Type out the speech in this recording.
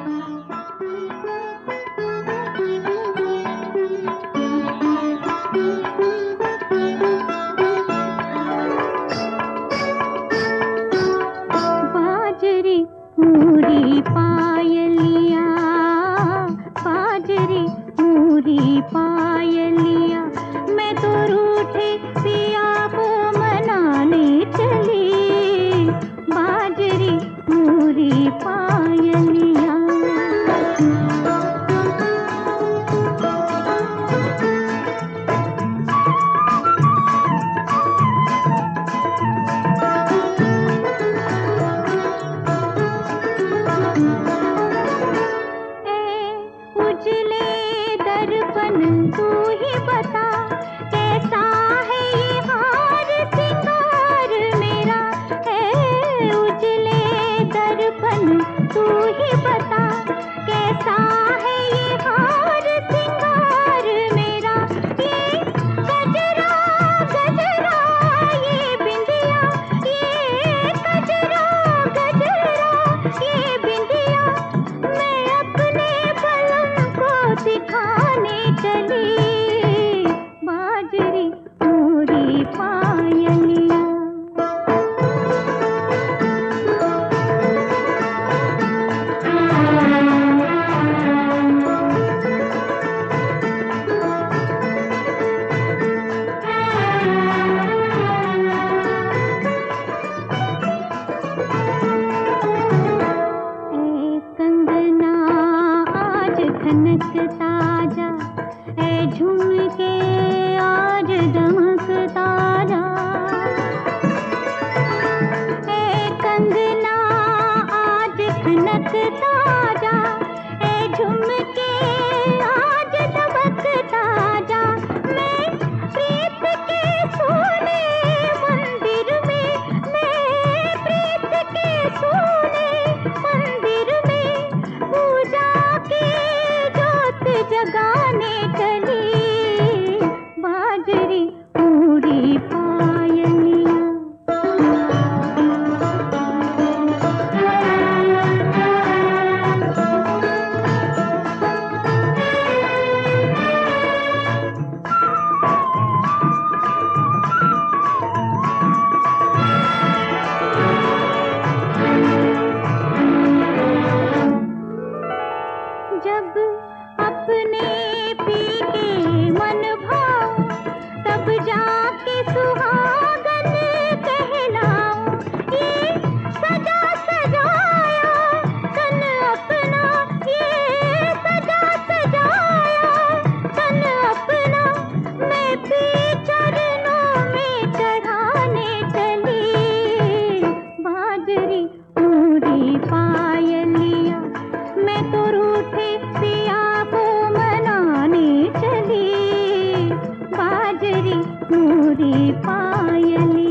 बाजरी मूरी पायलिया, बाजरी मूरी पायलिया, मैं तो रूठे पिया को मनाने चली। बाजरी मूरी पायलिया। उजले दर्पण तू ही बता, कैसा है ये हार सिंगार मेरा है। उजले दर्पण तू ही बता, कैसा है ये हार सिंगार मेरा। ये गजरा गजरा ये बिंदिया, ये गजरा गजरा ये बिंदिया, मैं अपने बलम को दिखाने चली। बाजरी मूरी पायलिया। कंगना आज खनकता जा, ऐ झुमके आज दमकता जा। ऐ कंगना आज खनकता जा, ऐ झुमके आज दमकता जा। मैं प्रीत के सोने मंदिर में, मैं प्रीत के सोने मंदिर में पूजा की जोत जगाने चली। बाजरी मूरी पायलिया। जब अपने पी के मन भाव, तब जाके सुहागन कहलाऊं। ये सजा सजाया तन अपना, ये सजा सजाया तन अपना, मैं भी चरणों में चढ़ाने चली। बाजरी मूरी पायलिया, मैं तो रूठे पिया को मनाने चली। बाजरी मूरी पायलिया।